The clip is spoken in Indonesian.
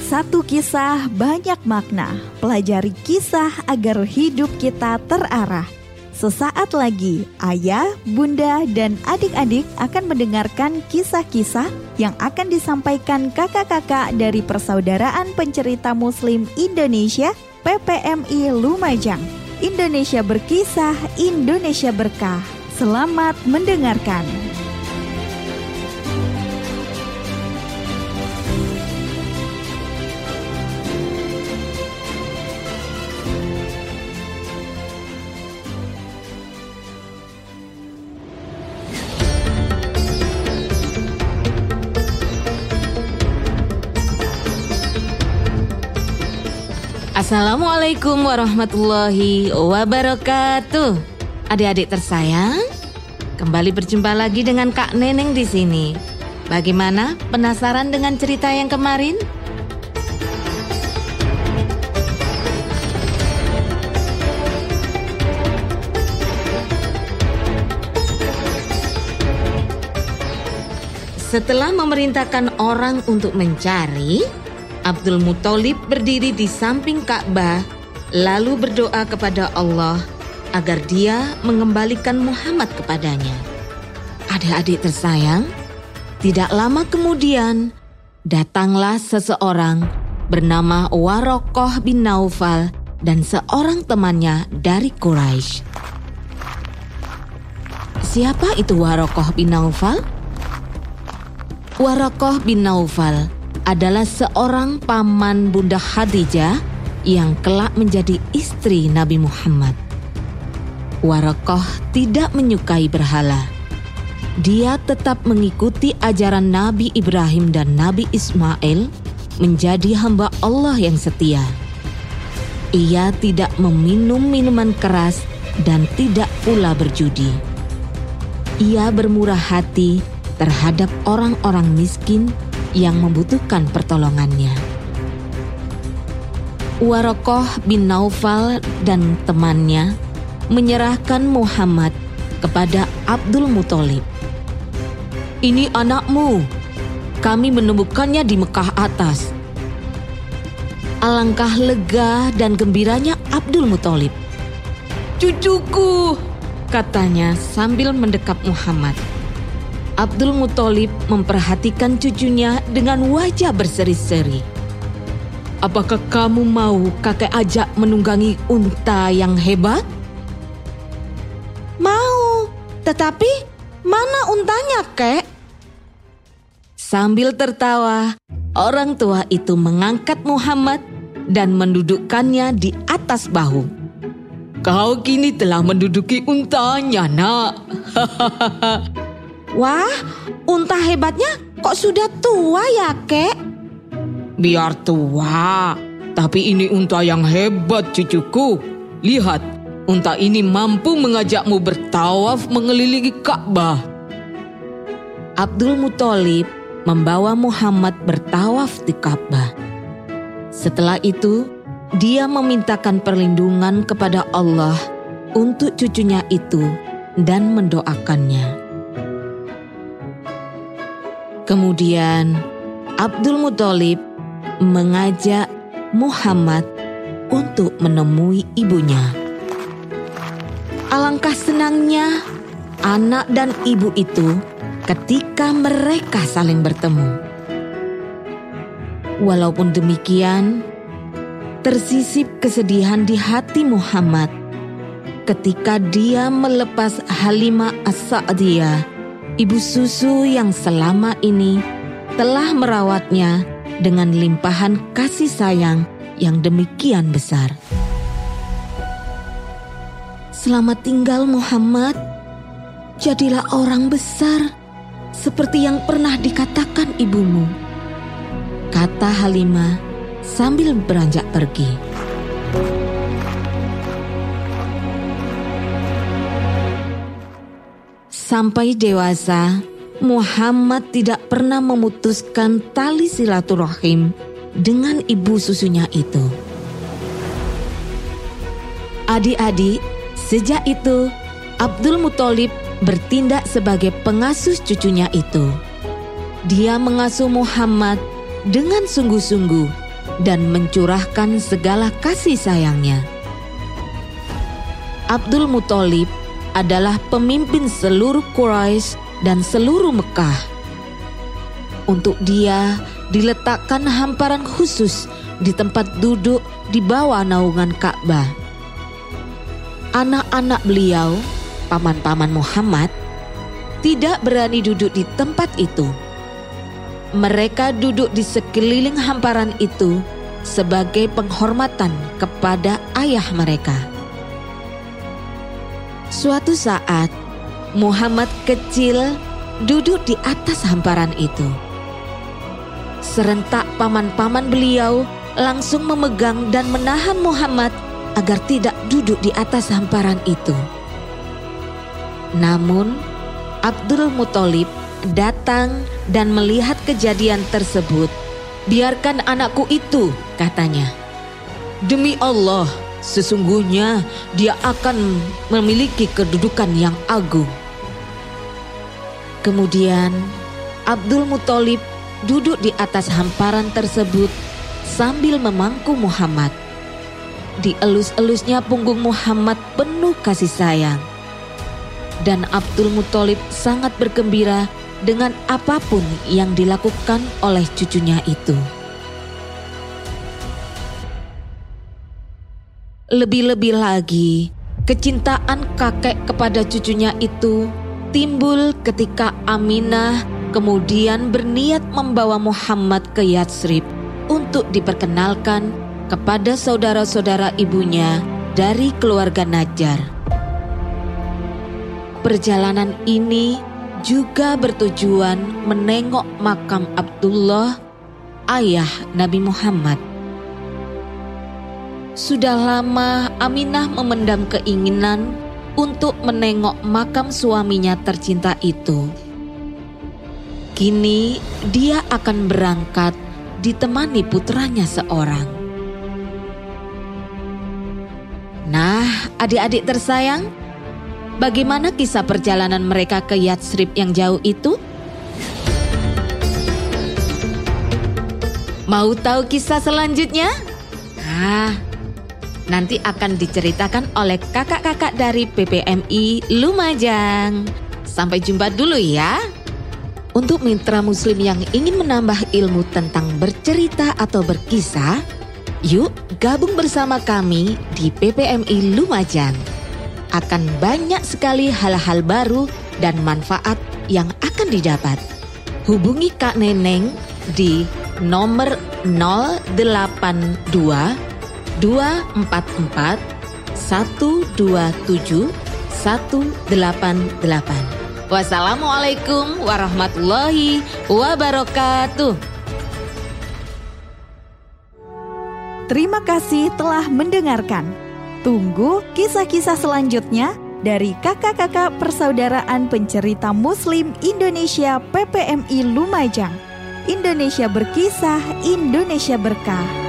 Satu kisah banyak makna. Pelajari kisah agar hidup kita terarah. Sesaat lagi, ayah, bunda, dan adik-adik akan mendengarkan kisah-kisah yang akan disampaikan kakak-kakak dari Persaudaraan Pencerita Muslim Indonesia, PPMI Lumajang. Indonesia berkisah, Indonesia berkah. Selamat mendengarkan. Assalamualaikum warahmatullahi wabarakatuh. Adik-adik tersayang, kembali berjumpa lagi dengan Kak Neneng di sini. Bagaimana? Penasaran dengan cerita yang kemarin? Setelah memerintahkan orang untuk mencari, Abdul Muthalib berdiri di samping Ka'bah, lalu berdoa kepada Allah agar dia mengembalikan Muhammad kepadanya. Adik-adik tersayang, tidak lama kemudian datanglah seseorang bernama Waraqah bin Naufal dan seorang temannya dari Quraisy. Siapa itu Waraqah bin Naufal? Waraqah bin Naufal adalah seorang paman Bunda Khadijah yang kelak menjadi istri Nabi Muhammad. Waraqah tidak menyukai berhala. Dia tetap mengikuti ajaran Nabi Ibrahim dan Nabi Ismail menjadi hamba Allah yang setia. Ia tidak meminum minuman keras dan tidak pula berjudi. Ia bermurah hati terhadap orang-orang miskin yang membutuhkan pertolongannya. Waraqah bin Naufal dan temannya menyerahkan Muhammad kepada Abdul Muthalib. "Ini anakmu, kami menemukannya di Mekah atas." Alangkah lega dan gembiranya Abdul Muthalib. "Cucuku," katanya sambil mendekap Muhammad. Abdul Muthalib memperhatikan cucunya dengan wajah berseri-seri. "Apakah kamu mau kakek ajak menunggangi unta yang hebat?" "Mau, tetapi mana untanya, kek?" Sambil tertawa, orang tua itu mengangkat Muhammad dan mendudukkannya di atas bahu. "Kau kini telah menduduki untanya, nak." "Wah, unta hebatnya kok sudah tua ya, kek?" "Biar tua, tapi ini unta yang hebat, cucuku. Lihat, unta ini mampu mengajakmu bertawaf mengelilingi Ka'bah." Abdul Muthalib membawa Muhammad bertawaf di Ka'bah. Setelah itu, dia memintakan perlindungan kepada Allah untuk cucunya itu dan mendoakannya. Kemudian Abdul Muthalib mengajak Muhammad untuk menemui ibunya. Alangkah senangnya anak dan ibu itu ketika mereka saling bertemu. Walaupun demikian, tersisip kesedihan di hati Muhammad ketika dia melepas Halimah As-Sa'diyah, ibu susu yang selama ini telah merawatnya dengan limpahan kasih sayang yang demikian besar. "Selamat tinggal Muhammad, jadilah orang besar seperti yang pernah dikatakan ibumu," kata Halimah sambil beranjak pergi. Sampai dewasa, Muhammad tidak pernah memutuskan tali silaturahim dengan ibu susunya itu. Adik-adik, sejak itu Abdul Muthalib bertindak sebagai pengasuh cucunya itu. Dia mengasuh Muhammad dengan sungguh-sungguh dan mencurahkan segala kasih sayangnya. Abdul Muthalib adalah pemimpin seluruh Quraisy dan seluruh Mekah. Untuk dia diletakkan hamparan khusus di tempat duduk di bawah naungan Ka'bah. Anak-anak beliau, paman-paman Muhammad, tidak berani duduk di tempat itu. Mereka duduk di sekeliling hamparan itu sebagai penghormatan kepada ayah mereka. Suatu saat, Muhammad kecil duduk di atas hamparan itu. Serentak paman-paman beliau langsung memegang dan menahan Muhammad agar tidak duduk di atas hamparan itu. Namun, Abdul Muthalib datang dan melihat kejadian tersebut. "Biarkan anakku itu," katanya. "Demi Allah, sesungguhnya dia akan memiliki kedudukan yang agung." Kemudian Abdul Muthalib duduk di atas hamparan tersebut sambil memangku Muhammad. Di elus-elusnya punggung Muhammad penuh kasih sayang. Dan Abdul Muthalib sangat bergembira dengan apapun yang dilakukan oleh cucunya itu. Lebih-lebih lagi, kecintaan kakek kepada cucunya itu timbul ketika Aminah kemudian berniat membawa Muhammad ke Yatsrib untuk diperkenalkan kepada saudara-saudara ibunya dari keluarga Najjar. Perjalanan ini juga bertujuan menengok makam Abdullah, ayah Nabi Muhammad. Sudah lama Aminah memendam keinginan untuk menengok makam suaminya tercinta itu. Kini dia akan berangkat ditemani putranya seorang. Nah, adik-adik tersayang, bagaimana kisah perjalanan mereka ke Yatsrib yang jauh itu? Mau tahu kisah selanjutnya? Nanti akan diceritakan oleh kakak-kakak dari PPMI Lumajang. Sampai jumpa dulu ya. Untuk mitra muslim yang ingin menambah ilmu tentang bercerita atau berkisah, yuk gabung bersama kami di PPMI Lumajang. Akan banyak sekali hal-hal baru dan manfaat yang akan didapat. Hubungi Kak Neneng di nomor 082 244 127 188. Wassalamualaikum warahmatullahi wabarakatuh. Terima kasih telah mendengarkan. Tunggu kisah-kisah selanjutnya dari kakak-kakak Persaudaraan Pencerita Muslim Indonesia PPMI Lumajang. Indonesia berkisah, Indonesia berkah.